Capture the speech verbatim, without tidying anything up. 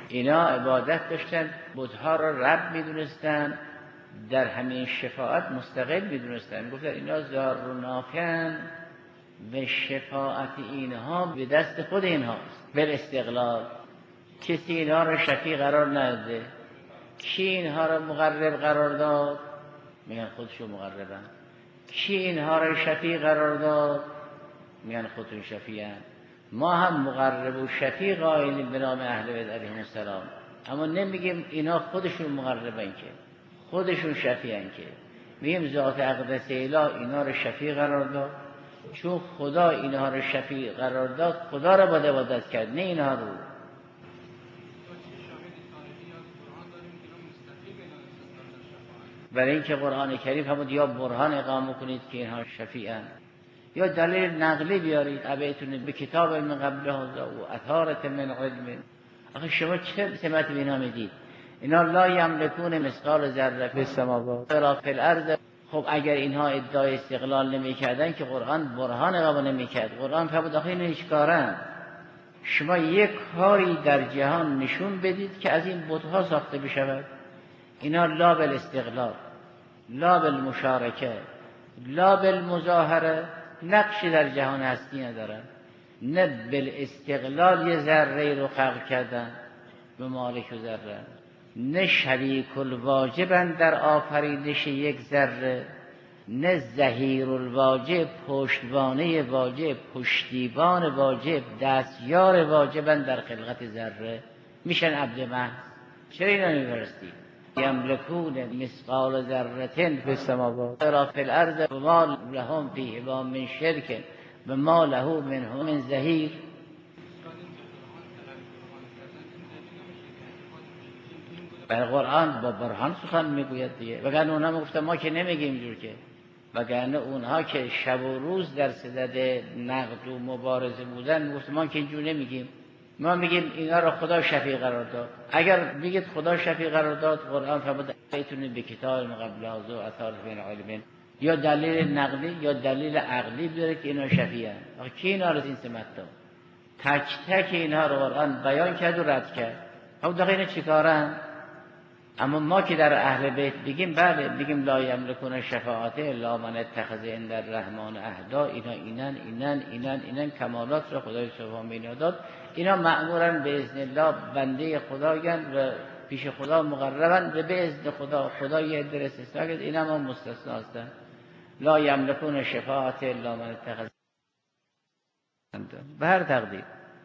اینا عبادت داشتن، بت‌ها را رب میدونستن، در همین شفاعت مستقل میدونستن. گفتن اینا زار و نافعن و شفاعت اینها به دست خود اینهاست. بل استقلال کسی اینها را شفیع قرار نده. کی اینها را مقرب قرار داد؟ میگن خودشون مقربن. کی اینها را شفیع قرار داد؟ میگن خودشون شفیعن. ما هم مقرب و شفیع قائلیم به نام اهل بیت علیهم السلام، اما نمیگیم اینا خودشون مقربن که، خودشون شفیعن که. میگیم ذات اقدس اله اینا را شفیع قرار داد، چون خدا اینها را شفیع قرار داد خدا را باید عبادت کرد، نه اینها رو. برای اینکه قرآن کریم فرمود یا برهان اقامه کنید که اینها شفیعن، یا دلیل نقلی بیارید ابیتون به کتاب من قبل هذا و اثارت من علم. آخه شما چه سمت به اینا میدید؟ اینا لا یملکون مثقال ذره فی السماوات ولا فی الارض. خب اگر اینها ادعای استقلال نمیکردن که قرآن برهان اقامه نمیکرد. قرآن فرمود آخه اینا هیچ کارن. شما یک کاری در جهان نشون بدید که از این بت‌ها ساخته بشود. اینا لا بالاستقلال، لا بالمشارکه، لا بالمظاهره نقشی در جهان هستی ندارن. نه بالاستقلال یه ذره رو خلق کردن به مالک و ذره، نه شریک الواجبن در آفرینش یک ذره، نه ظهیر الواجب پشتوانه واجب، پشتیبان واجب، دستیار واجبن در خلقت ذره. میشن عبد محض. چرا اینا نمی‌پرستی؟ یملکون مثقال ذره فی السماوات ولا فی الارض و ما لهم فیهما من شرک و ما له منهم من ظهیر. بر قرآن با برهان سخن میگوید دیگه. وگرنه اونها میگفتن ما که نمیگیم اینجور که، وگرنه اونها که شب و روز در صدد نقد و مبارزه بودن میگفتن ما که اینجور نمیگیم، ما میگیم اینا رو خدا شفیع قرار داد. اگر بگید خدا شفیع قرار داد، قرآن فرمود ایتون به کتاب من قبل هذا و اثار من علم، یا دلیل نقلی یا دلیل عقلی بیاره که اینا شفیعن. آخه کی اینا رو این سمت داد؟ تک تک اینا رو قرآن بیان کرد و رد کرد. خب دقیقا اینا چیکارن؟ اما ما که در اهل بیت بگیم بله، بگیم لا یملکون شفاعت الا من اتخذ عند الرحمن عهدا، اینا اینن اینن اینن اینن کمالات را خدای سبحانه اینا داد. اینا مأمورن به اذن الله بنده خدایند و پیش خدا مقربن و به اذن خدا. خدا یه در استثناء کرد، اینا ما مستثنا هستن. لا یملکون شفاعت الا من اتخذ. به هر تقدیر